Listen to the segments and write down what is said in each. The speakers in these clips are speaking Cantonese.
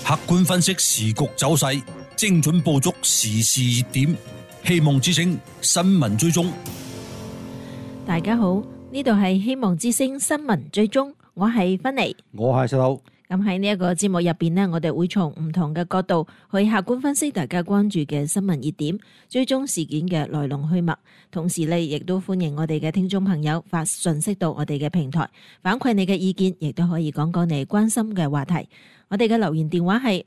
客觀分析時局走勢，精準捕捉時事熱點。希望之聲新聞追蹤。 大家好，呢度係希望之聲新聞追蹤，我係芬妮， 我係石頭。 咁喺呢一個節目入邊呢，我哋會從唔同嘅角度去客觀分析大家關注嘅新聞熱點，追蹤事件嘅來龍去脈。同時呢，亦都歡迎我哋嘅聽眾朋友發信息到我哋嘅平台，反饋你嘅意見，亦都可以講講你關心嘅話題。我哋嘅留言電話係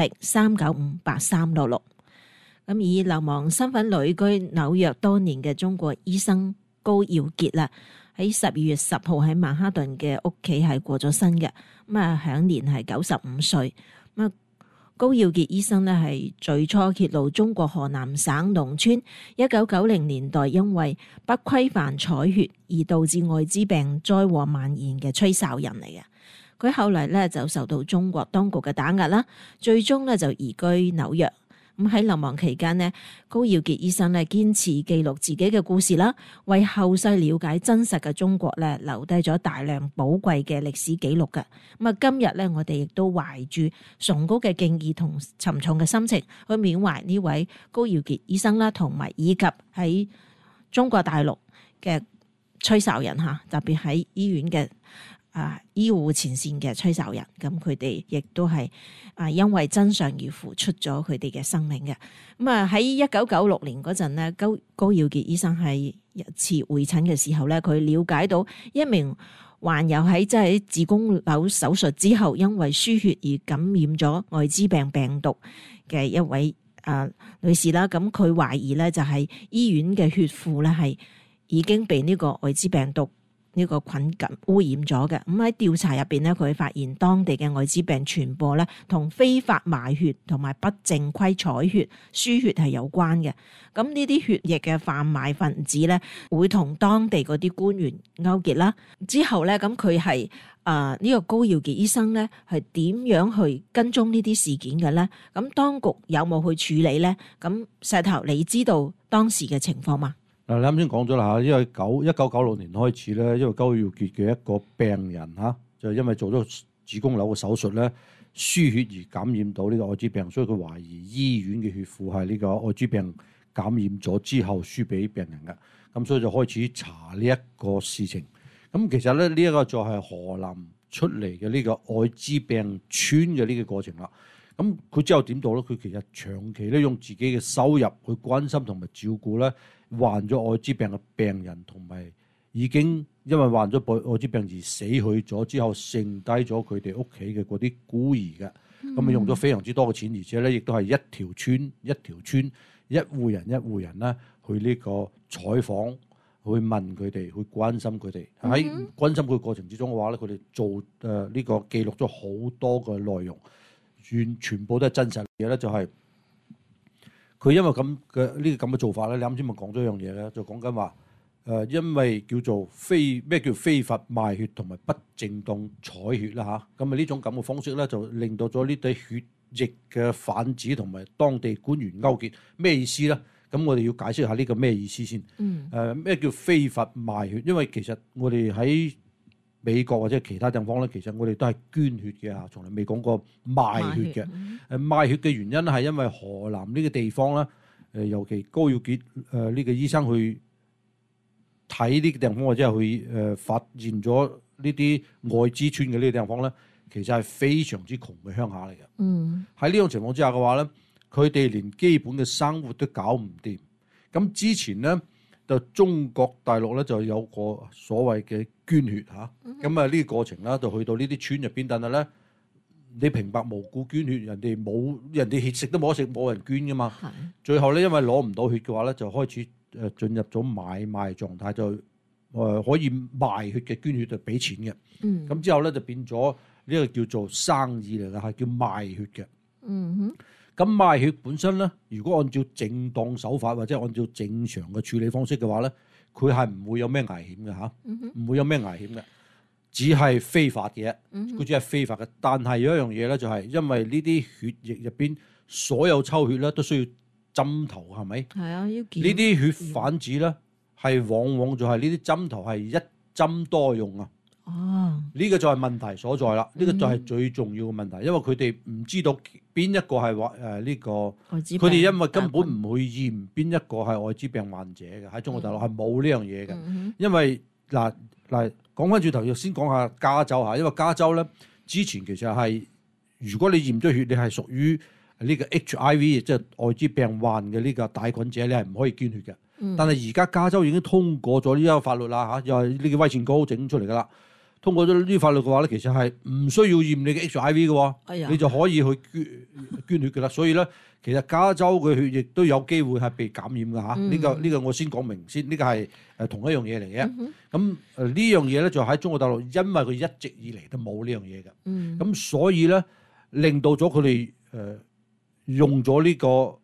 650-395-8366。咁以流亡身份旅居紐約多年嘅中國醫生高耀潔啦，喺12月10號喺曼哈頓嘅屋企係過咗身嘅，享年係95歲。高耀潔醫生呢係最初揭露中國河南省農村1990年代因為不規範採血而導致艾滋病災禍蔓延嘅吹哨人嚟嘅。佢後嚟呢就受到中國當局嘅打壓啦，最終呢就移居紐約。咁喺流亡期間呢，高耀潔醫生呢堅持記錄自己嘅故事啦，為後世了解真實嘅中國呢留低咗大量寶貴嘅歷史記錄嘅。今日呢，我哋亦都懷住崇高嘅敬意同沉重嘅心情去緬懷呢位高耀潔醫生啦，同埋以及喺中國大陸嘅吹哨人吓，特別喺醫院嘅醫護前線嘅吹哨人，咁佢哋亦都係因為真相而付出咗佢哋嘅生命嘅。喺1996年嗰陣呢，高耀潔醫生係一次會診嘅時候咧，佢了解到一名患有喺子宮瘤手術之後，因為輸血而感染咗艾滋病病毒嘅一位女士啦。咁佢懷疑咧就係醫院嘅血庫咧係已經被呢個艾滋病毒呢個菌感污染咗嘅。咁喺調查入邊咧，佢發現當地嘅艾滋病傳播咧同非法賣血同埋不正規採血輸血係有關嘅。咁呢啲血液嘅販賣分子咧會同當地嗰啲官員勾結啦。之後咧，咁佢係呢個高耀潔醫生咧係點樣去跟蹤呢啲事件嘅咧？咁當局有冇去處理咧？咁石頭，你知道當時嘅情況嗎？ 嗱，你啱先講咗啦嚇，因為1996年開始咧，因為高耀潔嘅一個病人嚇，就因為做咗子宮瘤嘅手術咧，輸血而感染到呢個艾滋病，所以佢懷疑醫院嘅血庫係呢個艾滋病感染咗之後輸俾病人嘅，咁所以就開始查呢一個事情。咁其實咧呢一個就係河南出嚟嘅呢個艾滋病村嘅呢個過程啦。咁佢之後點到咧？佢其實長期咧用自己嘅收入去關心同埋照顧咧患咗艾滋病嘅病人，同埋已經因為患咗艾滋病而死去咗之後，剩低咗佢哋屋企嘅嗰啲孤兒嘅。咁用咗非常之多嘅錢，而且咧亦都係一條村一戶人一戶人咧去呢個採訪，去問佢哋，去關心佢哋。喺關心佢過程之中嘅話咧，佢哋做呢個記錄咗好多嘅內容。全部都係真實嘅嘢咧，就係佢因為咁嘅呢個咁嘅做法咧，你啱先咪講咗一樣嘢咧，就講緊話因為叫做咩叫非法賣血同埋不正當採血啦嚇，咁呢種咁嘅方式咧，就令到咗呢啲血液嘅販子同埋當地官員勾結，咩意思咧？咁我哋要解釋下呢個咩意思先。咩叫非法賣血？因為其實我哋喺美國或者其他地方咧，其實我哋都係捐血嘅嚇，從來未講過賣血嘅。賣血嘅原因係因為河南呢個地方咧，尤其高耀潔呢個醫生去睇呢個地方，或者係去發現咗呢啲艾滋村嘅呢個地方咧，其實係非常之窮嘅鄉下嚟嘅。喺呢種情況之下嘅話咧，佢哋連基本嘅生活都搞唔掂。咁之前咧，就中國大陸咧就有個所謂嘅捐血嚇，咁呢個過程啦，就去到呢啲村入邊，但係咧你平白無故捐血，人哋血食都冇得食，冇人捐噶嘛。最後咧，因為攞唔到血嘅話咧，就開始進入咗買賣狀態，就可以賣血嘅捐血就俾錢嘅。咁之後咧就變咗呢個叫做生意嚟嘅，係叫賣血嘅。咁賣血本身咧，如果按照正當手法或者按照正常嘅處理方式嘅話咧，佢係唔會有咩危險嘅嚇，唔會有咩危險嘅，只係非法嘅，佢只係非法嘅。但係有一樣嘢咧，就係因為呢啲血液入邊所有抽血咧都需要針頭，係咪？係啊，要檢。呢啲血販子咧係往往就係呢啲針頭係一針多用啊。 哦， 呢個就係問題所在啦。呢、個就係最重要嘅問題，因為佢哋唔知道邊一個係呢個， 艾滋病佢哋因為根本唔會驗邊一個係艾滋病患者嘅，喺中國大陸係冇呢樣嘢嘅。因為嗱講翻轉頭，要先講下加州嚇，因為加州咧之前其實係如果你驗咗血，你係屬於呢個 HIV 即係艾滋病患嘅呢個帶菌者，你係唔可以捐血嘅。但係而家加州已經通過咗呢個法律啦嚇，又係呢個威錢膏整出嚟噶啦。通過咗呢啲法律嘅話咧，其實係唔需要驗你嘅 HIV 嘅喎， 哎呀你就可以去捐血嘅啦。所以咧，其實加州嘅血液都有機會係被感染嘅嚇。呢個我先講明先，呢個係同一樣嘢嚟嘅。咁呢樣嘢咧就喺中國大陸，因為佢一直以嚟都冇呢樣嘢嘅。咁所以咧令到咗佢哋用咗呢個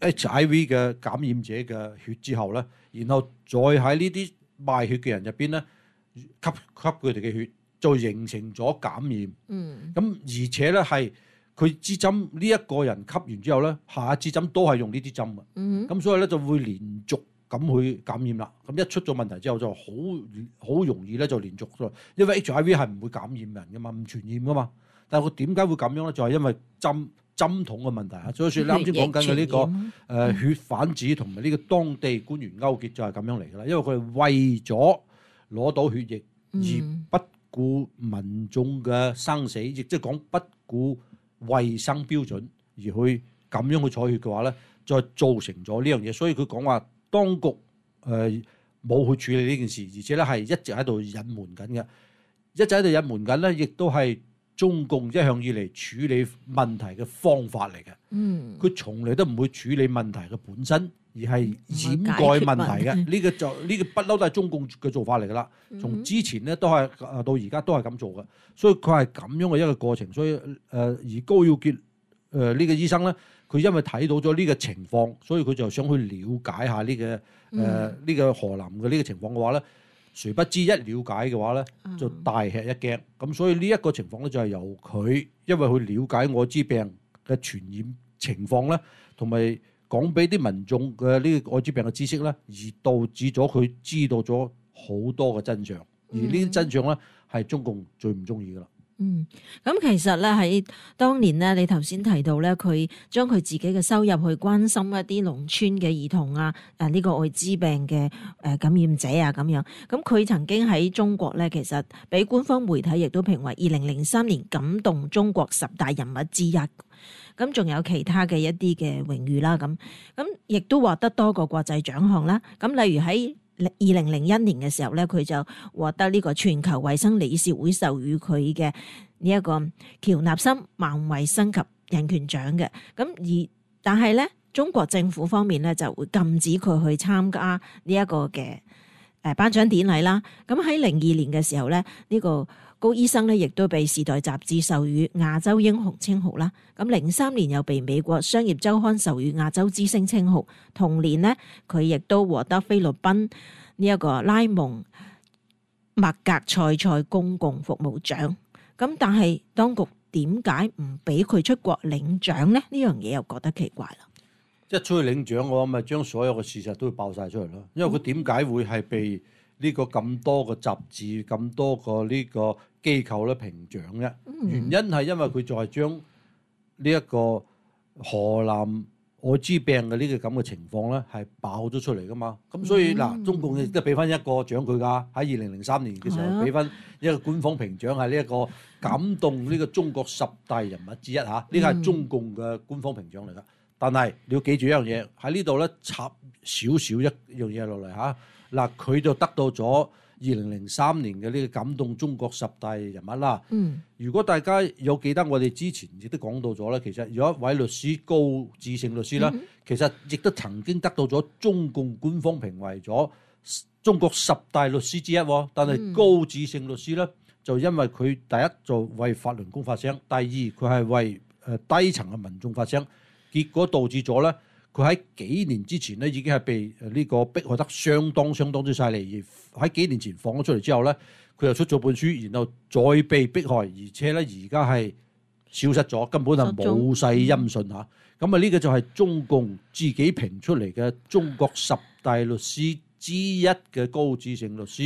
HIV 嘅感染者嘅血之後咧，然後再喺呢啲賣血嘅人入邊咧，吸佢哋嘅血，就形成咗感染。咁而且咧係佢支針呢一個人吸完之後咧，下一支針都係用呢啲針嘅。咁所以咧就會連續咁去感染啦。咁一出咗問題之後就好容易咧就連續咗，因為 HIV 係唔會感染人噶嘛，唔傳染噶嘛。但係佢點解會咁樣咧？就係因為針筒嘅問題啊。所以說你啱先講緊嘅呢個血販子同埋呢個當地官員勾結就係咁樣嚟噶啦。因為佢哋為咗攞到血液而不顧民眾嘅生死，亦即係講不顧衞生標準而去咁樣去採血嘅話咧，再造成咗呢樣嘢。所以佢講話當局冇去處理呢件事，而且咧係一直喺度隱瞞緊嘅，一直喺度隱瞞緊咧，亦都係中共一向以嚟處理問題嘅方法嚟嘅。佢從嚟都唔會處理問題嘅本身，而係掩蓋問題嘅。呢個不嬲都係中共嘅做法嚟㗎啦。從之前咧都係到而家都係咁做嘅，所以佢係咁樣嘅一個過程。所以而高耀潔呢個醫生咧，佢因為睇到咗呢個情況，所以佢就想去了解下呢個河南嘅呢個情況嘅話咧，誰不知一了解嘅話咧，就大吃一驚。咁所以呢一個情況咧，就係由佢因為去了解艾滋病嘅傳染情況咧，同埋講俾啲民眾嘅呢個艾滋病嘅知識咧，而導致咗佢知道咗好多嘅真相。而呢啲真相咧，係中共最唔中意噶啦。 咁其實咧喺當年咧，你頭先提到咧，佢將佢自己嘅收入去關心一啲農村嘅兒童啊，呢個艾滋病嘅感染者啊咁樣。咁佢曾經喺中國咧，其實俾官方媒體亦都評為2003年感動中國10大人物之一。咁仲有其他嘅一啲嘅榮譽啦，咁亦都獲得多個國際獎項啦。咁例如喺2001年嘅時候咧，佢就獲得呢個全球衛生理事會授予佢嘅呢一個喬納森萬衛生及人權獎嘅。但係咧，中國政府方面咧就會禁止佢去參加呢一個嘅頒獎典禮啦。咁喺02年嘅時候咧，呢個高醫生咧亦都被《時代》雜誌授予亞洲英雄稱號啦。咁03年又被美國商業週刊授予亞洲之星稱號。同年呢，佢亦都獲得菲律賓呢一個拉蒙麥格塞塞公共服務獎。咁但係當局點解唔俾佢出國領獎呢？呢樣嘢又覺得奇怪啦。 一出去領獎嘅話，咪將所有嘅事實都會爆晒出嚟咯。因為佢點解會係被呢個咁多個雜誌、咁多個呢個機構咧評獎嘅？原因係因為佢就係將呢一個河南艾滋病嘅呢個咁嘅情況咧係爆咗出嚟噶嘛。咁所以嗱，中共亦都俾翻一個獎佢㗎。喺2003年嘅時候俾翻一個官方評獎係呢一個感動呢個中國10大人物之一嚇。呢個係中共嘅官方評獎嚟㗎。但係你要記住一樣嘢，喺呢度咧插少少一樣嘢落嚟嚇。嗱，佢就得到咗2003年嘅呢個感動中國10大人物啦。如果大家有記得我哋之前亦都講到咗咧，其實有一位律師高志勝律師啦，其實亦都曾經得到咗中共官方評為咗中國10大律師之一。但係高志勝律師咧，就因為佢第一就為法輪功發聲，第二佢係為低層嘅民眾發聲，結果導致咗咧。佢喺幾年之前咧已經係被呢個迫害得相當之犀利，而喺幾年前放咗出嚟之後咧，佢又出咗本書，然後再被迫害，而且咧而家係消失咗，根本係冇晒音訊嚇。咁啊呢個就係中共自己評出嚟嘅中國10大律師之一嘅高志勝律師，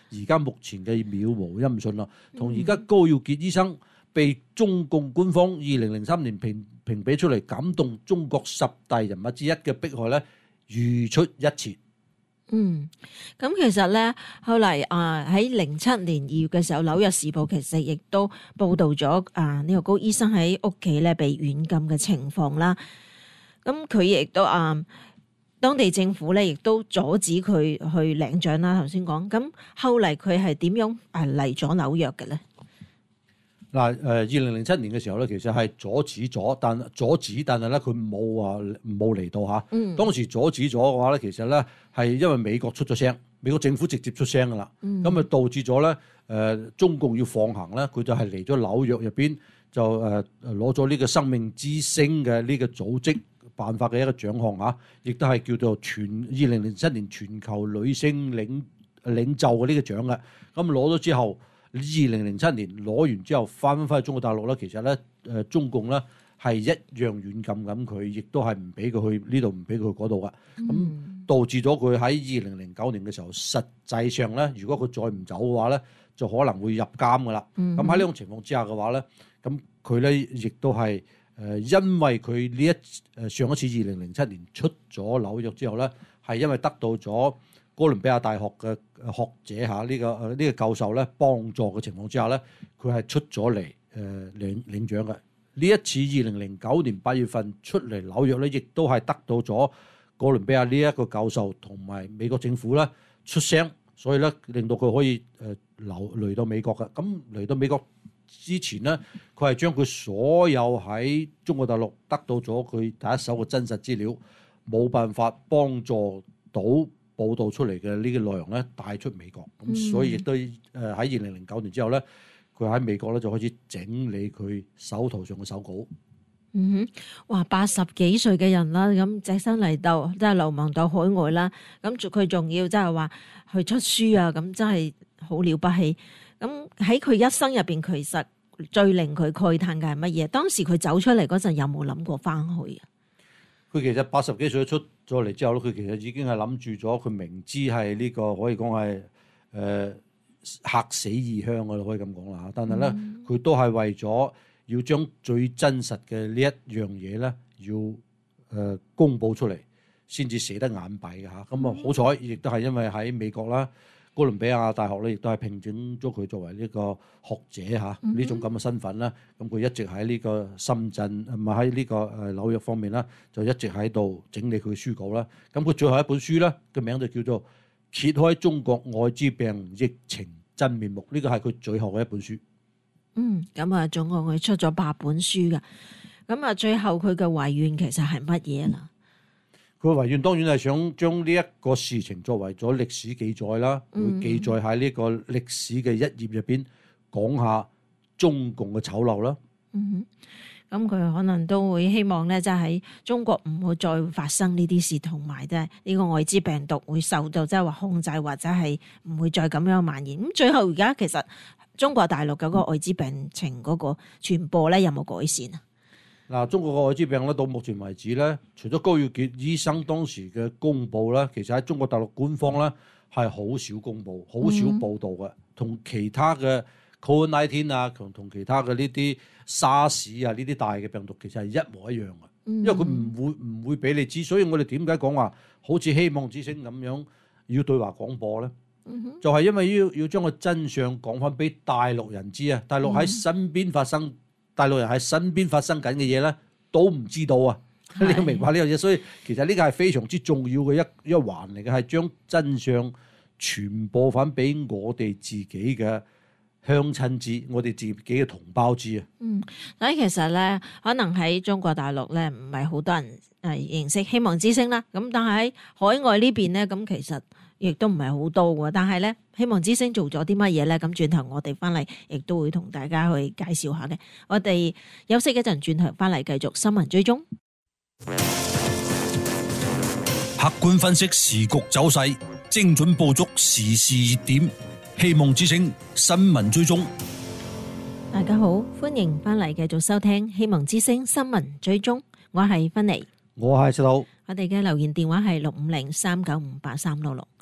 而家目前嘅渺無音訊啦。同而家高耀潔醫生被中共官方2003年評比出嚟感動中國10大人物之一嘅迫害咧，如出一轍。 咁其實咧，後嚟喺07年2月嘅時候，《紐約時報》其實亦都報導咗呢個高醫生喺屋企咧被軟禁嘅情況啦。咁佢亦都當地政府咧亦都阻止佢去領獎啦。頭先講，咁後嚟佢係點樣嚟咗紐約嘅咧？ 嗱，2007年嘅時候咧，其實係阻止，但係咧佢冇嚟到嚇。當時阻止咗嘅話咧，其實咧係因為美國出咗聲，美國政府直接出聲噶啦，咁導致咗咧中共要放行咧，佢就係嚟咗紐約入邊就攞咗呢個生命之星嘅呢個組織辦法嘅一個獎項嚇，亦都係叫做2007年全球女性領袖嘅呢個獎嘅。咁攞咗之後。2007年攞完之後，翻去中國大陸咧，其實咧中共咧係一樣軟禁咁佢，亦都係唔俾佢去呢度，唔俾佢去嗰度噶。咁導致咗佢喺2009年嘅時候，實際上咧，如果佢再唔走嘅話咧，就可能會入監噶啦。咁喺呢種情況之下嘅話咧，咁佢咧亦都係因為佢呢上一次2007年出咗紐約之後咧，係因為得到咗哥倫比亞大學嘅學者嚇呢個教授咧幫助嘅情況之下咧，佢係出咗嚟領獎嘅。呢一次2009年8月份出嚟紐約咧，亦都係得到咗哥倫比亞呢一個教授同埋美國政府咧出聲，所以咧令到佢可以嚟到美國嘅。咁嚟到美國之前咧，佢係將佢所有喺中國大陸得到咗佢第一手嘅真實資料，冇辦法幫助到報導出嚟嘅呢個內容咧帶出美國，咁所以亦都喺2009年之後咧，佢喺美國咧就開始整理佢手頭上嘅手稿。 哇，80幾歲嘅人啦，咁隻身嚟到，即係流亡到海外啦，咁佢仲要即係話去出書啊，咁真係好了不起。咁喺佢一生入邊，其實最令佢慨嘆嘅係乜嘢？當時佢走出嚟嗰陣，有冇諗過翻去啊？ 佢其實80幾歲出咗嚟之後咧，佢其實已經係諗住咗，佢明知係呢個可以講係嚇死異鄉嘅，可以咁講啦。但係咧，佢都係為咗要將最真實嘅呢一樣嘢咧，要公佈出嚟，先至捨得眼閉嘅嚇。咁好彩，亦都係因為喺美國啦。哥倫比亞大學咧，亦都係聘請咗佢作為呢個學者嚇，呢種咁嘅身份啦。咁佢一直喺呢個深圳，唔係喺呢個紐約方面啦，就一直喺度整理佢嘅書稿啦。咁佢最後一本書咧，個名就叫做《揭開中國愛滋病疫情真面目》，呢個係佢最後嘅一本書。 咁總共佢出咗8本書㗎。咁最後佢嘅遺願其實係乜嘢啦？ 佢遺願當然係想將呢一個事情作為咗歷史記載啦，會記載喺呢個歷史嘅一頁入邊，講下中共嘅醜陋啦。 咁佢可能都會希望咧，即係喺中國唔會再發生呢啲事，同埋即係呢個愛滋病毒會受到即係話控制，或者係唔會再咁樣蔓延。咁最後而家其實中國大陸嗰個愛滋病情嗰個傳播咧，有冇改善啊？ 嗱，中國嘅愛滋病咧，到目前為止咧，除咗高耀潔醫生當時嘅公佈咧，其實喺中國大陸官方咧係好少公佈、好少報導嘅，同其他嘅 COVID-19 啊，同其他嘅呢啲沙士啊呢啲大嘅病毒其實係一模一樣嘅，因為佢唔會俾你知，所以我哋點解講話好似希望之星咁樣要對華廣播咧？就係因為要將個真相講翻俾大陸人知啊！大陸喺身邊發生。大陸人喺身邊發生緊嘅嘢咧，都唔知道啊！你要明白呢樣嘢，所以其實呢個係非常之重要嘅一環嚟嘅，係將真相傳播翻俾我哋自己嘅鄉親知，我哋自己嘅同胞知啊！ 所以其實咧，可能喺中國大陸咧，唔係好多人認識希望之星啦。咁但係喺海外呢邊咧，咁其實亦都唔係好多喎，但係咧，希望之星做咗啲乜嘢咧？咁轉頭我哋翻嚟，亦都會同大家去介紹下嘅。我哋休息一陣，轉頭翻嚟繼續新聞追蹤， 客觀分析時局走勢，精準捕捉時事熱點。希望之星新聞追蹤。 大家好，歡迎翻嚟繼續收聽希望之星新聞追蹤。我係芬妮， 我係石頭。 我哋嘅留言電話係650-395-8366。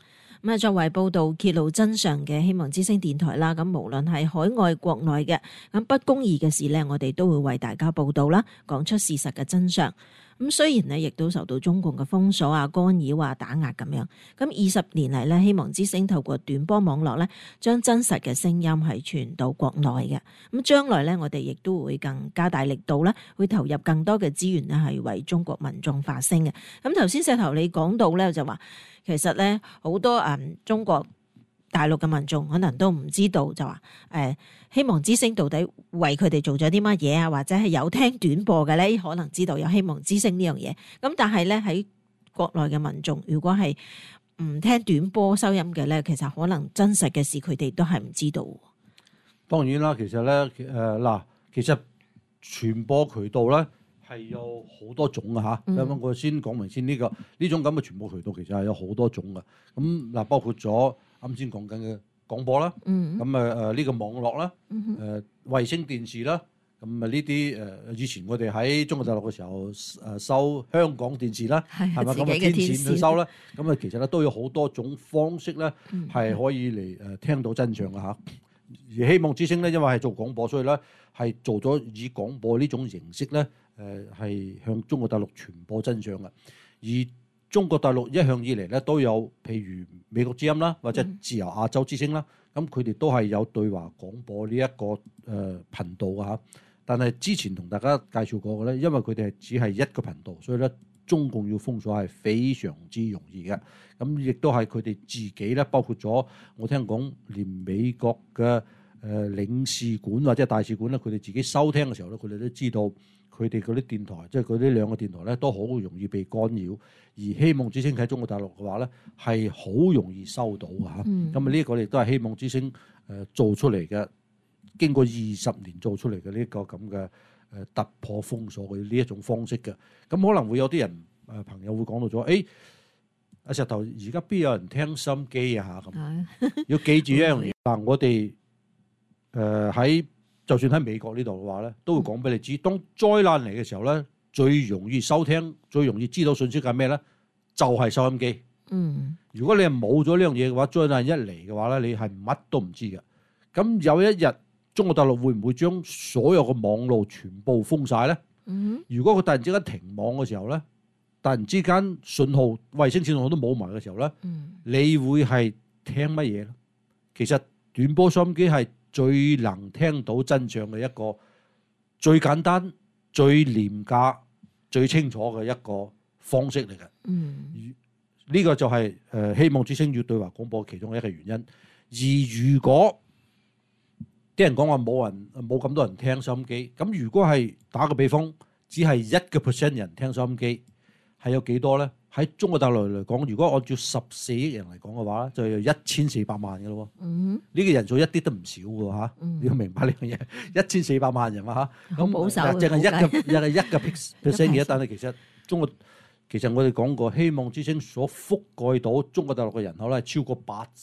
咁啊，作為報導揭露真相嘅希望之聲電台啦，咁無論係海外國內嘅咁不公義嘅事呢，我哋都會為大家報導啦，講出事實嘅真相。咁雖然呢，亦都受到中共嘅封鎖啊、干擾啊、打壓咁樣。咁20年嚟呢，希望之聲透過短波網絡呢，將真實嘅聲音係傳到國內嘅。咁將來呢，我哋亦都會更加大力度呢，會投入更多嘅資源呢，係為中國民眾發聲嘅。咁頭先石頭你講到呢，就話其實呢，好多中國大陸嘅民眾可能都唔知道，就話希望之聲到底為佢哋做咗啲乜嘢啊，或者係有聽短播嘅咧，可能知道有希望之聲呢樣嘢。咁但係咧，喺國內嘅民眾，如果係唔聽短波收音嘅咧，其實可能真實嘅事佢哋都係唔知道。 當然啦，其實咧其實傳播渠道咧係有好多種嘅嚇。咁我先講明先呢種咁嘅傳播渠道其實係有好多種嘅。咁嗱，包括咗啱先講緊嘅廣播啦，咁呢個網絡啦，衛星電視啦，咁呢啲以前我哋喺中國大陸嘅時候收香港電視啦，係咪咁啊？天線去收啦，咁啊其實咧都有好多種方式咧係可以嚟聽到真相嘅嚇。而希望之聲咧，因為係做廣播，所以咧係做咗以廣播呢種形式咧係向中國大陸傳播真相嘅。而中國大陸一向以嚟咧都有譬如美國之音啦，或者自由亞洲之聲啦，咁佢哋都係有對華廣播呢一個頻道嘅嚇。但係之前同大家介紹過嘅咧，因為佢哋係只係一個頻道，所以咧中共要封鎖係非常之容易嘅。咁亦都係佢哋自己咧，包括咗我聽講，連美國嘅領事館或者大使館咧，佢哋自己收聽嘅時候咧，佢哋都知道佢哋嗰啲電台，即係嗰啲兩個電台咧，都好容易被干擾。而希望之聲喺中國大陸嘅話咧，係好容易收到嘅嚇。咁呢一個亦都係希望之聲做出嚟嘅，經過20年做出嚟嘅呢個咁嘅突破封鎖嘅呢一種方式嘅。咁可能會有啲人朋友會講到咗，阿石頭而家邊有人聽收音機啊嚇咁？要記住一樣嘢嗱，我哋喺就算喺美國呢度嘅話咧，都會講俾你知，當災難嚟嘅時候咧，最容易收聽、最容易知道信息係咩咧？就係收音機。如果你係冇咗呢樣嘢嘅話，災難一嚟嘅話咧，你係乜都唔知嘅。咁有一日，中國大陸會唔會將所有嘅網路全部封晒咧？如果佢突然之間停網嘅時候咧，突然之間信號、衛星信號都冇埋嘅時候咧，你會係聽乜嘢咧？其實短波收音機係最能聽到真相嘅一個最簡單、最廉價、最清楚嘅一個方式嚟嘅。呢個就係希望之聲要對華廣播其中一個原因。而如果啲人講話冇咁多人聽收音機，咁如果係打個比方，只係1% 人聽收音機，係有幾多咧？喺中國大陸嚟講，如果按照14億人嚟講嘅話，就有1400萬嘅咯。呢個人數一啲都唔少嘅嚇，你要明白呢樣嘢。1400萬人啊嚇，咁保守淨係一個 percent 嘅，但係其實我哋講過，希望之聲所覆蓋到中國大陸嘅人口咧，係超過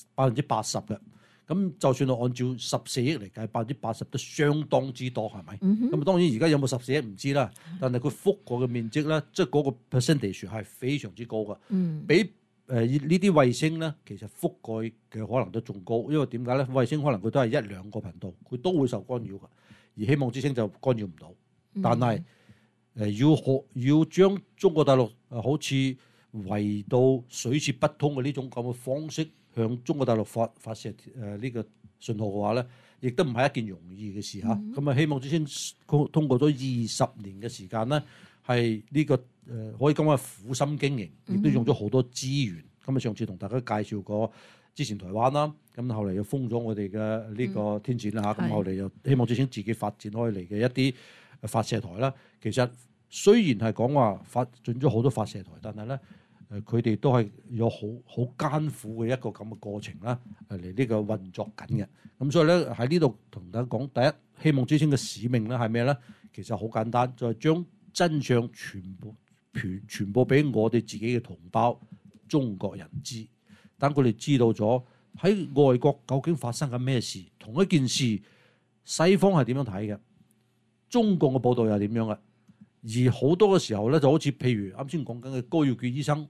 80%嘅。咁就算我按照14億嚟計，80%都相當之多，係咪？咁當然而家有冇14億唔知啦，但係佢覆蓋嘅面積咧，即係嗰個 percentage 係非常之高嘅。比呢啲衛星咧，其實覆蓋嘅可能都仲高，因為點解咧？衛星可能佢都係1-2個頻道，佢都會受干擾嘅，而希望之聲就干擾唔到。但係要將中國大陸好似圍到水泄不通嘅呢種咁嘅方式，向中國大陸發射呢個信號嘅話咧，亦都唔係一件容易嘅事嚇。咁希望之聲通過咗20年嘅時間咧，係呢個可以講係苦心經營，亦都用咗好多資源。咁上次同大家介紹過之前台灣啦，咁後嚟又封咗我哋嘅呢個天線啦嚇。咁後嚟又希望之聲自己發展開嚟嘅一啲發射台啦。其實雖然係講話發展咗好多發射台，但係咧佢哋都係有好艱苦嘅一個咁嘅過程啦，嚟呢個運作緊嘅。咁所以咧喺呢度同大家講，第一希望之聲嘅使命咧係咩咧？其實好簡單，就係將真相傳播俾我哋自己嘅同胞中國人知，等佢哋知道咗喺外國究竟發生緊咩事，同一件事西方係點樣睇嘅，中共嘅報導又係點樣嘅。而好多嘅時候咧，就好似譬如啱先講緊嘅高耀潔醫生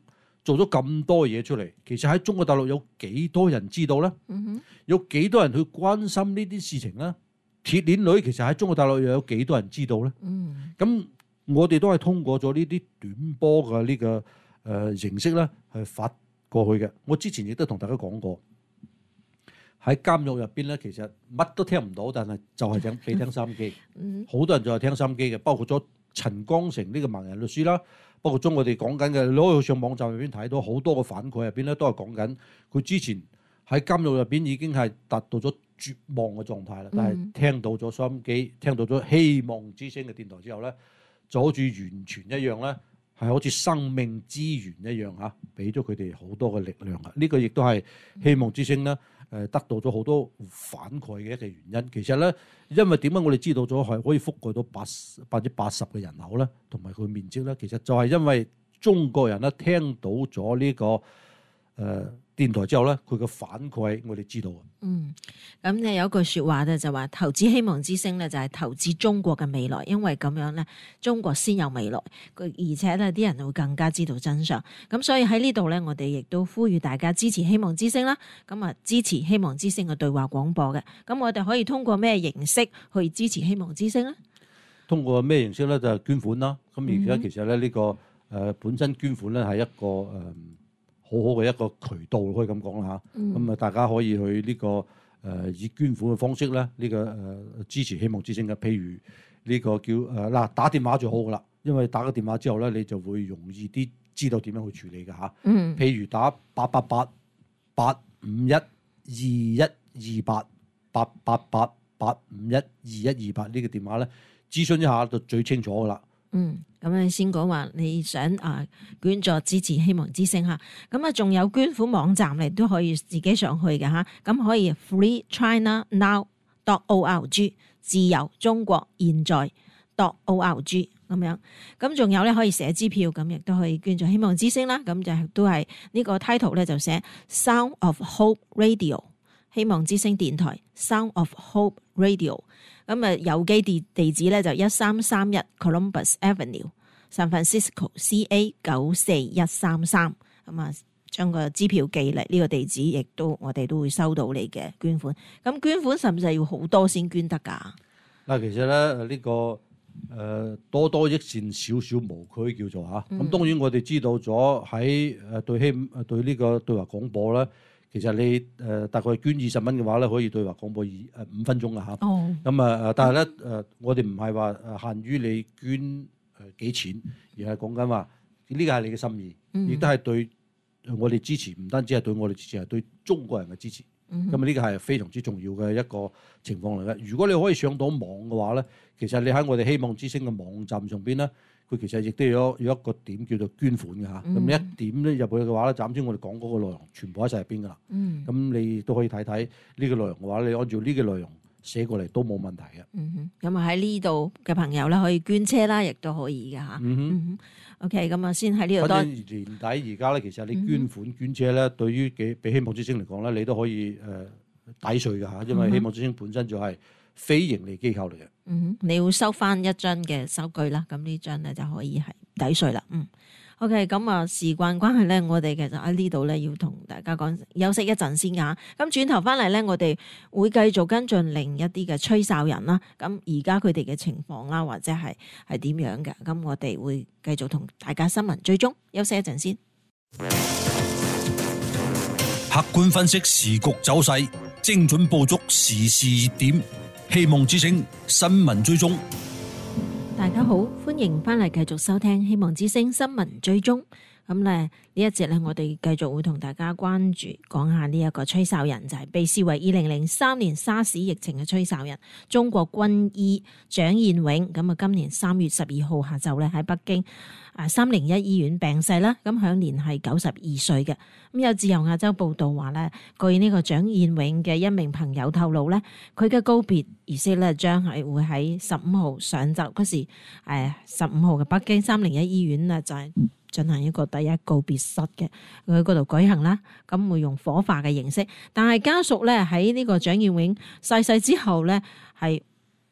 做咗咁多嘢出嚟，其實喺中國大陸有幾多人知道咧？ 嗯有幾多人去關心呢啲事情咧？鐵鏈女其實喺中國大陸又有幾多人知道咧？咁我哋都係通過咗呢啲短波嘅呢個形式咧，去發過去嘅。我之前亦都同大家講過，喺監獄入邊咧，其實乜都聽唔到，但係就係想俾聽收音機。好多人就係聽收音機嘅，包括咗陳光誠呢個盲人律師啦，包括咗我哋講緊嘅，你可以上網站入邊睇到好多個反饋入邊咧，都係講緊佢之前喺監獄入邊已經係達到咗絕望嘅狀態啦，但係聽到咗收音機，聽到咗希望之聲嘅電台之後咧，就好似完全一樣咧，係好似生命之源一樣嚇，俾咗佢哋好多嘅力量啊！呢個亦都係希望之聲咧得到咗好多反饋嘅一個原因。其實咧，因為點解我哋知道咗係可以覆蓋到80%嘅人口咧，同埋佢面積咧，其實就係因為中國人咧聽到咗呢個電台之後咧，佢嘅反饋我哋知道啊。 咁你有一句説話咧，就話投資希望之聲咧，就係投資中國嘅未來，因為咁樣咧，中國先有未來。而且咧，啲人會更加知道真相。咁所以喺呢度咧，我哋亦都呼籲大家支持希望之聲啦。咁啊，支持希望之聲嘅對話廣播嘅。咁我哋可以通過咩形式去支持希望之聲咧？ 通過咩形式咧？就係捐款啦。咁而家其實咧呢個本身捐款咧係一個好好嘅一個渠道，可以咁講啦嚇。咁啊，大家可以去呢個以捐款嘅方式咧，呢個支持希望之聲嘅。譬如呢個叫嗱打電話最好噶啦，因為打個電話之後咧，你就會容易啲知道點樣去處理嘅嚇。譬如打888-851-2128，888-851-2128呢個電話咧，諮詢一下就最清楚噶啦。 咁你先講話你想捐助支持希望之聲嚇，咁仲有捐款網站你都可以自己上去嘅嚇，咁可以 freechinanow.org 自由中國現在 .org 咁樣，咁仲有咧可以寫支票，咁亦都可以捐助希望之聲啦，咁就都係呢個 title 咧就寫 Sound of Hope Radio 希望之聲電台 Sound of Hope Radio。咁郵寄地址咧就1331 Columbus Avenue San Francisco CA 94133。咁將個支票寄嚟呢個地址，亦都我哋都會收到你嘅捐款。咁捐款甚至係要好多先捐得㗎。嗱， 其實咧呢個多多益善，少少無拘叫做嚇。咁當然我哋知道咗喺對呢個對話廣播咧。其實你大概捐20蚊嘅話咧，可以對話廣播5分鐘嘅嚇。咁但係咧我哋唔係話限於你捐幾錢，而係講緊話呢個係你嘅心意，亦都係對我哋支持，唔單止係對我哋支持，係對中國人嘅支持。咁呢個係非常之重要嘅一個情況嚟嘅。如果你可以上到網嘅話咧，其實你喺我哋希望之聲嘅網站上邊咧。佢其實亦都有一個點叫做捐款嘅嚇，咁你一點咧入去嘅話咧，暫時我哋講嗰個內容全部喺晒入邊噶啦。咁你都可以睇睇呢個內容嘅話，你按照呢個內容寫過嚟都冇問題嘅。咁喺呢度嘅朋友咧，可以捐車啦，亦都可以嘅嚇。OK， 咁先喺呢度。反正年底而家咧，其實你捐款捐車咧，對於俾希望之聲嚟講咧，你都可以抵稅嘅嚇，因為希望之聲本身就係非盈利機構嚟嘅。你要收翻1張嘅收據啦，咁呢張咧就可以係抵稅啦。OK， 咁時間關係咧，我哋其實喺呢度咧要同大家講休息一陣先㗎。咁轉頭翻嚟咧，我哋會繼續跟進另一啲嘅吹哨人啦。咁而家佢哋嘅情況啦，或者係點樣嘅？咁我哋會繼續同大家新聞追蹤。休息一陣先。 客觀分析時局走勢，精準捕捉時事熱點。希望之聲新聞追蹤，大家好，歡迎翻嚟繼續收聽希望之聲新聞追蹤。咁咧呢一節咧，我哋繼續會同大家關注講下呢一個吹哨人，就係被視為2003年沙士疫情嘅吹哨人，中國軍醫蔣彥永。咁今年3月12號下晝咧喺北京301醫院病逝啦，咁享年係92歲嘅。咁有自由亞洲報道話咧，據呢個蔣彥永嘅一名朋友透露咧，佢嘅告別儀式咧將係會喺15號上晝嗰時，15號嘅北京301醫院啊就係進行一個第一告別式嘅，佢喺嗰度舉行啦，咁會用火化嘅形式。但係家屬咧喺呢個蔣彥永逝世之後咧係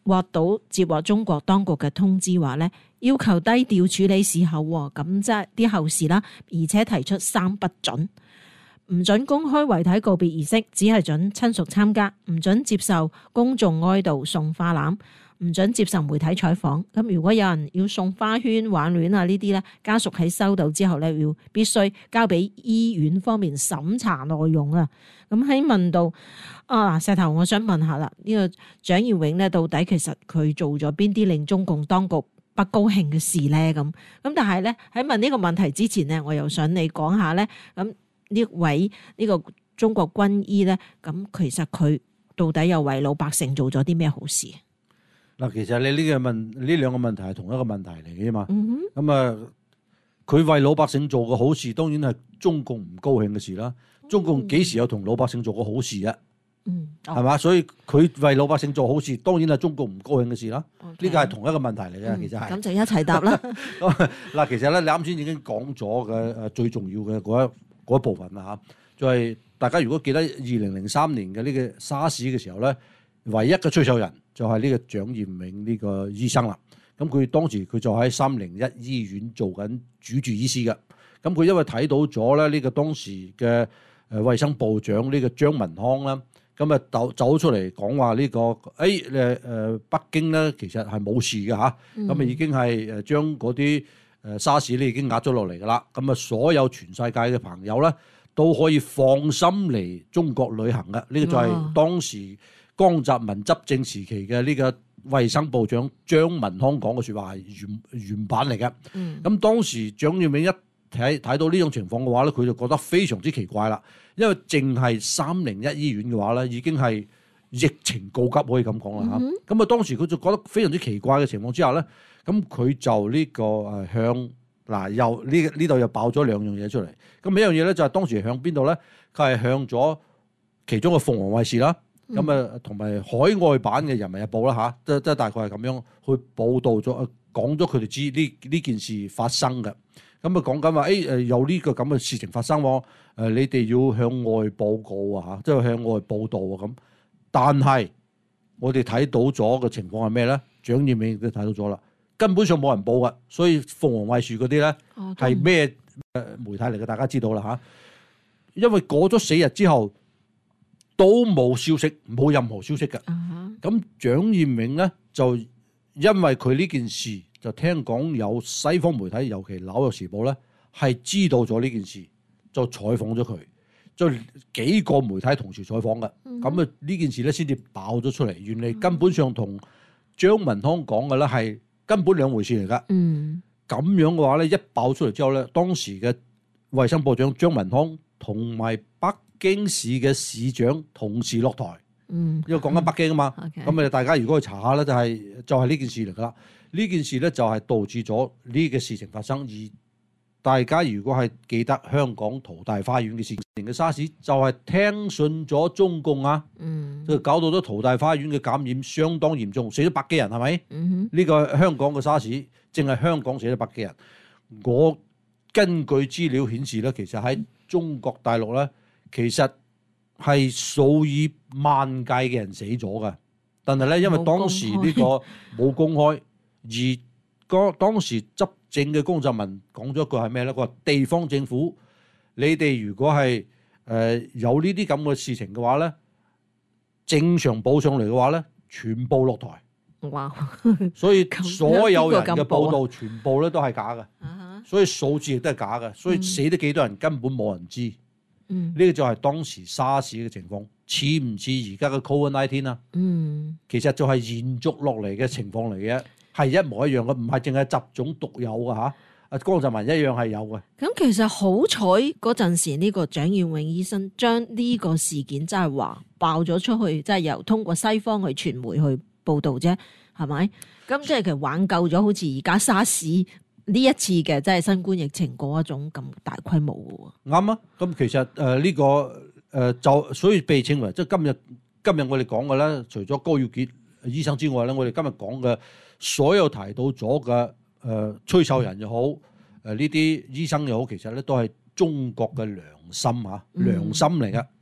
接獲中國當局嘅通知話咧，要求低調處理事後，咁即係啲後事啦，而且提出3不准：唔准公開遺體告別儀式，只係准親屬參加；唔准接受公眾哀悼送花籃；唔准接受媒體採訪。咁如果有人要送花圈、挽聯啊呢啲咧，家屬喺收到之後咧，要必須交俾醫院方面審查內容啊。咁喺問到石頭，我想問下啦，呢個蔣耀永咧，到底其實佢做咗邊啲令中共當局不高興嘅事咧？咁但係咧喺問呢個問題之前咧，我又想你講下咧，咁呢位呢個中國軍醫咧，咁其實佢到底又為老百姓做咗啲咩好事？ 嗱，其實你呢兩個問題係同一個問題嚟嘅嘛。咁佢為老百姓做嘅好事，當然係中共唔高興嘅事啦。中共幾時有同老百姓做過好事啊？係嘛？所以佢為老百姓做好事，當然係中共唔高興嘅事啦。呢個係同一個問題嚟嘅，其實係。 咁就一齊答啦。 嗱，其實咧，你啱先已經講咗嘅最重要嘅嗰一部分啦嚇，就係大家如果記得2003年嘅呢個沙士嘅時候咧，唯一嘅吹哨人就係呢個蔣彥永呢個醫生啦。咁佢當時佢就喺301醫院做緊主治醫師嘅。咁佢因為睇到咗咧呢個當時嘅衛生部長呢個張文康啦，咁走出嚟講話呢個北京咧其實係冇事嘅嚇，咁已經係將嗰啲沙士咧已經壓咗落嚟㗎啦。咁所有全世界嘅朋友咧都可以放心嚟中國旅行嘅。呢個就係當時江澤民執政時期嘅呢個衛生部長張文康講嘅説話係原版嚟嘅。咁當時蔣彥永一睇到呢種情況嘅話咧，佢就覺得非常之奇怪啦。因為淨係301醫院嘅話咧，已經係疫情告急可以咁講啦嚇。咁當時佢就覺得非常之奇怪嘅情況之下咧，咁佢就呢個向又呢度又爆咗兩樣嘢出嚟。咁一樣嘢咧就係當時向邊度咧？佢係向咗其中嘅鳳凰衛視啦，咁同埋海外版嘅人民日報啦嚇，即係大概係咁樣去報導咗講咗佢哋知呢件事發生嘅。咁講緊話有呢個咁嘅事情發生喎，你哋要向外報告啊嚇，即係向外報導啊咁。但係我哋睇到咗嘅情況係咩咧？蔣彥永都睇到咗啦，根本上冇人報嘅，所以鳳凰衛視嗰啲咧係咩媒體嚟嘅？大家知道啦嚇。因為過咗4日之後都冇消息，冇任何消息嘅。咁蔣彥永咧就因為佢呢件事。就聽講有西方媒體，尤其《紐約時報》咧，係知道咗呢件事，就採訪咗佢，就幾個媒體同時採訪嘅，咁呢件事咧先至爆咗出嚟。原嚟根本上同張文康講嘅咧係根本兩回事嚟噶。咁樣嘅話咧，一爆出嚟之後咧，當時嘅衛生部長張文康同埋北京市嘅市長同時落台。因為講緊北京啊嘛，咁大家如果去查下咧，就係呢件事嚟噶啦。呢件事咧就係導致咗呢個事情發生，而大家如果係記得香港淘大花園嘅事情嘅沙士，就係聽信咗中共啊，就搞到咗淘大花園嘅感染相當嚴重，死咗100幾人係咪？呢個香港嘅沙士，淨係香港死咗100幾人。我根據資料顯示咧，其實喺中國大陸咧，其實係數以萬計嘅人死咗㗎，但係咧因為當時呢個冇公開。而當時執政嘅江澤民講咗一句係咩咧？佢話地方政府，你哋如果係有呢啲咁嘅事情嘅話咧，正常報上嚟嘅話咧，全部落台。哇！所以所有人嘅報道全部咧都係假嘅，所以數字亦都係假嘅，所以死得幾多人根本冇人知。呢個就係當時沙士嘅情況，似唔似而家嘅 COVID-19 啊？其實就係延續落嚟嘅情況嚟嘅。係一模一樣嘅，唔係淨係習總獨有嘅嚇。江澤民一樣係有嘅。咁其實好彩嗰陣時，呢個蔣彥永醫生將呢個事件真係話爆咗出去，即係由通過西方嘅傳媒去報導啫，係咪？咁即係其實挽救咗好似而家沙士呢一次嘅即係新冠疫情嗰一種咁大規模嘅喎。啱啊！咁其實呢個就所以被稱為即係今日我哋講嘅咧，除咗高耀潔醫生之外咧，我哋今日講嘅。所有提到咗嘅吹哨人又好，呢啲醫生又好，其實咧都係中國嘅良心嚇，良心嚟嘅。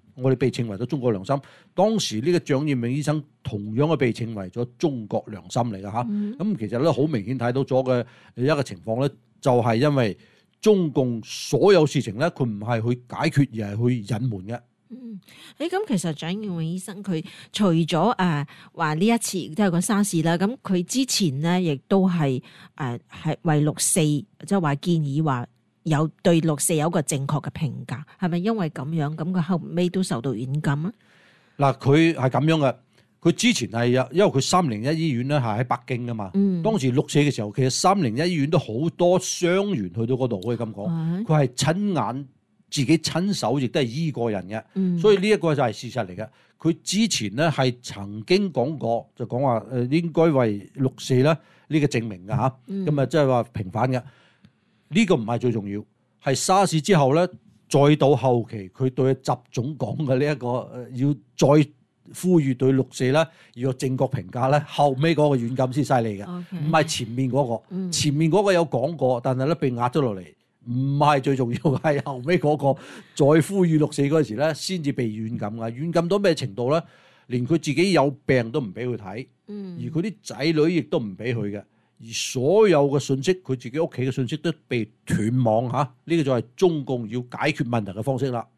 我哋被稱為咗中國良心。當時呢個蔣彥明醫生同樣係被稱為咗中國良心嚟㗎嚇。咁其實咧好明顯睇到咗嘅一個情況咧，就係因為中共所有事情咧，佢唔係去解決而係去隱瞞嘅。 咁其實蔣彥榮醫生佢除咗話呢一次都係個沙士啦，咁佢之前咧亦都係為6·4，即係話建議話有對6·4有一個正確嘅評價，係咪因為咁樣咁佢後尾都受到軟禁啊？ 嗱，佢係咁樣嘅，佢之前係因為佢301醫院咧係喺北京噶嘛，當時6·4嘅時候，其實301醫院都好多傷員去到嗰度，可以咁講，佢係親眼自己親手亦都係醫過人嘅，所以呢一個就係事實嚟嘅。佢之前咧係曾經講過，就講話應該為6·4咧呢個證明嘅嚇，咁啊即係話平反嘅。呢個唔係最重要，係沙士之後咧，再到後期佢對習總講嘅呢一個要再呼籲對6·4咧要有正確評價咧，後尾嗰個軟禁先犀利嘅，唔係前面嗰個，前面嗰個有講過，但係咧被壓咗落嚟。唔係最重要，係後尾嗰個再呼籲6·4嗰時咧，先至被軟禁㗎。軟禁到咩程度咧？連佢自己有病都唔俾佢睇，而佢啲仔女亦都唔俾佢嘅。而所有嘅信息，佢自己屋企嘅信息都被斷網嚇。呢個就係中共要解決問題嘅方式啦。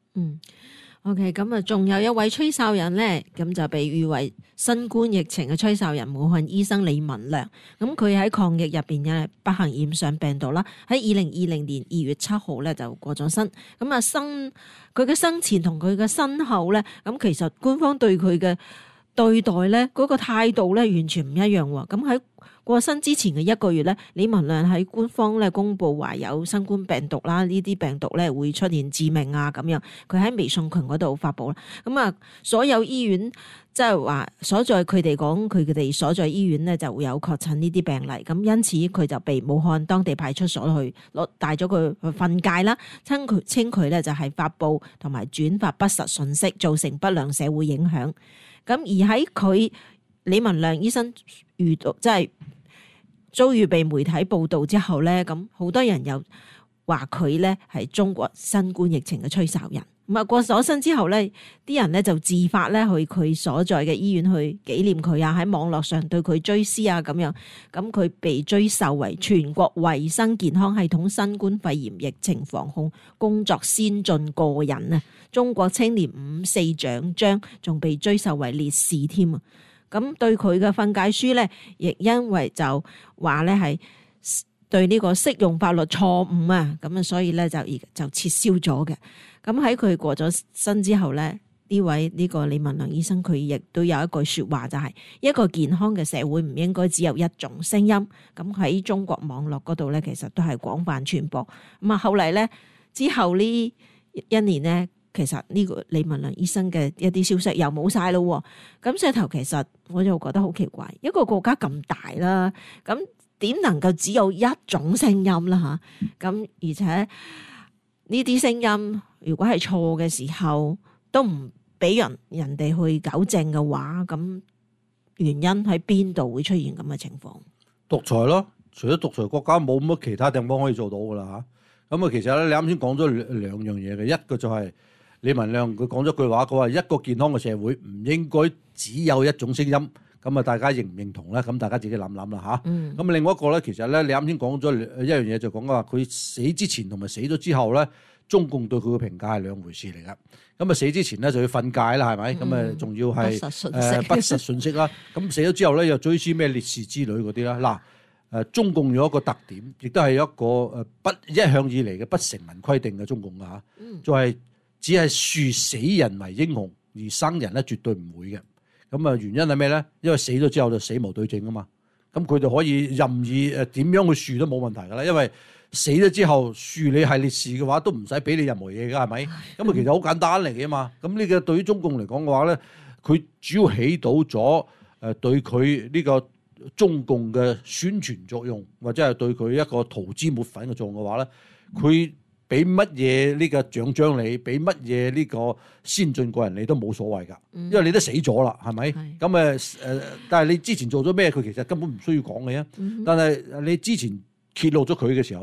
OK， 咁啊，仲有一位吹哨人咧，咁就被譽為新冠疫情嘅吹哨人，武漢醫生李文亮。咁佢喺抗疫入邊嘅不幸染上病毒啦，喺2020年2月7號咧就過咗身。咁啊佢嘅生前同佢嘅身後咧，咁其實官方對佢嘅對待咧嗰個態度咧完全唔一樣喎。咁喺過身之前嘅1個月咧，李文亮喺官方咧公佈話有新冠病毒啦，呢啲病毒咧會出現致命啊咁樣。佢喺微信群嗰度發佈啦。咁啊，所有醫院即係話所在佢哋所在醫院咧就會有確診呢啲病例。咁因此佢就被武漢當地派出所去帶咗佢去訓誡啦，稱佢咧就係發佈同埋轉發不實信息，造成不良社會影響。咁而喺佢李文亮醫生遇到即係遭遇被媒體報導之後咧，咁好多人又話佢咧係中國新冠疫情嘅吹哨人。咁啊過咗身之後咧，啲人咧就自發咧去佢所在嘅醫院去紀念佢啊，喺網絡上對佢追思啊咁樣。咁佢被追授為全國衛生健康系統新冠肺炎疫情防控工作先進個人啊，中國青年5·4獎章，仲被追授為烈士添啊！咁對佢嘅訓誡書咧，亦因為就話咧係對呢個適用法律錯誤啊，咁啊所以咧就撤銷咗嘅。咁喺佢過咗身之後咧，呢個李文亮醫生佢亦都有一句説話，就係一個健康嘅社會唔應該只有一種聲音。咁喺中國網絡嗰度咧，其實都係廣泛傳播。咁啊後嚟咧之後呢1年咧，其實呢個李文亮醫生嘅一啲消息又冇晒咯。咁石頭其實我就覺得好奇怪，一個國家咁大啦，咁點能夠只有一種聲音啦嚇？咁而且呢啲聲音如果係錯嘅時候，都唔俾人哋去糾正嘅話，咁原因喺邊度會出現咁嘅情況？ 獨裁咯，除咗獨裁國家冇乜其他地方可以做到噶啦嚇。咁啊，其實咧你啱先講咗兩樣嘢嘅，一個就係李文亮佢講咗句話，佢話一個健康嘅社會唔應該只有一種聲音。咁啊，大家認唔認同咧？咁大家自己諗諗啦嚇。咁另外一個咧，其實咧你啱先講咗一樣嘢，就講話佢死之前同埋死咗之後咧，中共對佢嘅評價係兩回事嚟噶。咁啊死之前咧就要訓誡啦，係咪？咁啊仲要係不實信息啦。咁死咗之後咧又追思咩烈士之類嗰啲啦。嗱中共有一個特點，亦都係一個一向以嚟嘅不成文規定嘅中共嚇，就係只係樹死人為英雄，而生人咧絕對唔會嘅。咁啊，原因係咩咧？因為死咗之後就死無對證啊嘛。咁佢就可以任意點樣去樹都冇問題噶啦。因為死咗之後樹你係烈士嘅話，都唔使俾你任何嘢噶，係咪？咁啊，其實好簡單嚟嘅嘛。咁呢個對於中共嚟講嘅話咧，佢主要起到咗對佢呢個中共嘅宣傳作用，或者係對佢一個塗脂抹粉嘅作用嘅話咧，佢俾乜嘢呢個獎章你，俾乜嘢呢個先進個人你都冇所謂㗎，因為你都死咗啦，係咪？咁但係你之前做咗咩，佢其實根本唔需要講嘅。但係你之前揭露咗佢嘅時候咧，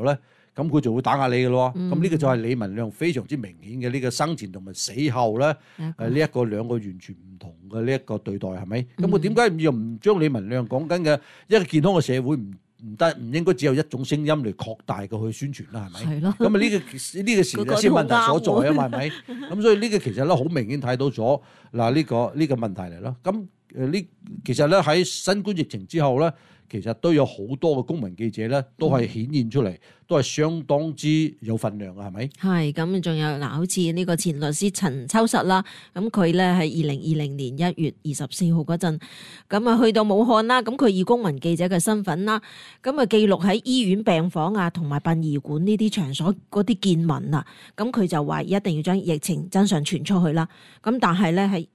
咁佢就會打壓你嘅咯。咁呢個就係李文亮非常之明顯嘅呢個生前同埋死後咧，呢一個兩個完全唔同嘅呢一個對待係咪？咁佢點解又唔將李文亮講緊嘅一個健康嘅社會唔應該只有一種聲音嚟擴大嘅去宣傳啦，係咪？ 係咯。 咁啊呢個時就先問題所在啊嘛，係咪？咁所以呢個其實咧好明顯睇到咗嗱呢個問題嚟咯。咁其實咧喺新冠疫情之後咧，其實都有好多嘅公民記者咧，都係顯現出嚟，都係相當之有份量嘅，係咪？ 係咁，仲有嗱，好似呢個前律師陳秋實啦，咁佢咧喺2020年1月24號嗰陣，咁啊去到武漢啦，咁佢以公民記者嘅身份啦，咁啊記錄喺醫院病房啊，同埋殯儀館呢啲場所嗰啲見聞啊，咁佢就話一定要將疫情真相傳出去啦。咁但係咧係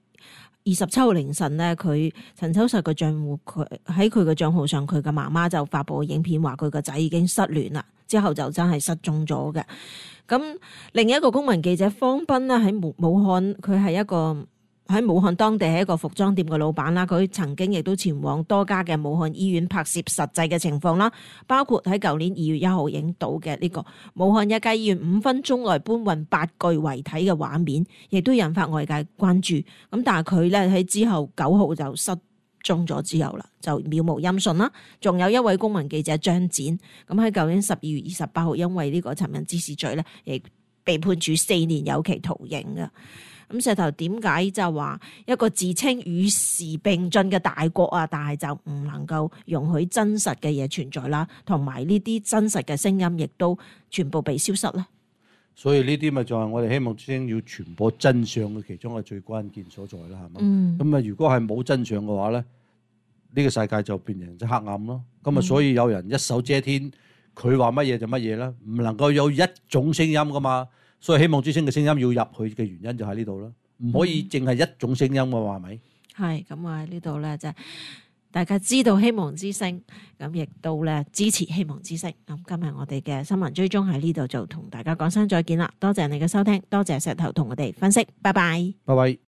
27號凌晨咧，佢陳秋實嘅賬戶，佢喺佢嘅賬號上，佢嘅媽媽就發布影片話佢個仔已經失聯啦，之後就真係失蹤咗嘅。咁另一個公民記者方斌咧喺武漢，佢係一個喺武漢當地係一個服裝店嘅老闆啦，佢曾經亦都前往多家嘅武漢醫院拍攝實際嘅情況啦，包括喺舊年2月1號影到嘅呢個武漢一家醫院5分鐘內搬運8具遺體嘅畫面，亦都引發外界關注。咁但係佢咧喺之後9號就失蹤咗之後啦，就渺無音訊啦。仲有一位公民記者張展，咁喺舊年12月28號因為呢個尋釁滋事罪咧，亦被判處4年有期徒刑嘅。咁石頭點解就話一個自稱與時並進嘅大國啊，但係就唔能夠容許真實嘅嘢存在啦，同埋呢啲真實嘅聲音亦都全部被消失咧。 所以呢啲咪就係我哋希望之聲要傳播真相嘅其中一個最關鍵所在啦，係嘛？咁啊，如果係冇真相嘅話咧，呢個世界就變成咗黑暗咯。咁啊，所以有人一手遮天，佢話乜嘢就乜嘢啦，唔能夠有一種聲音噶嘛。所以希望之聲嘅聲音要入去嘅原因就喺呢度啦，唔可以淨係一種聲音嘅話，係咪？係咁啊，喺呢度咧就係大家知道希望之聲，咁亦都咧支持希望之聲。咁今日我哋嘅新聞追蹤喺呢度就同大家講聲再見啦，多謝你嘅收聽，多謝石頭同我哋分析，拜拜， 拜拜。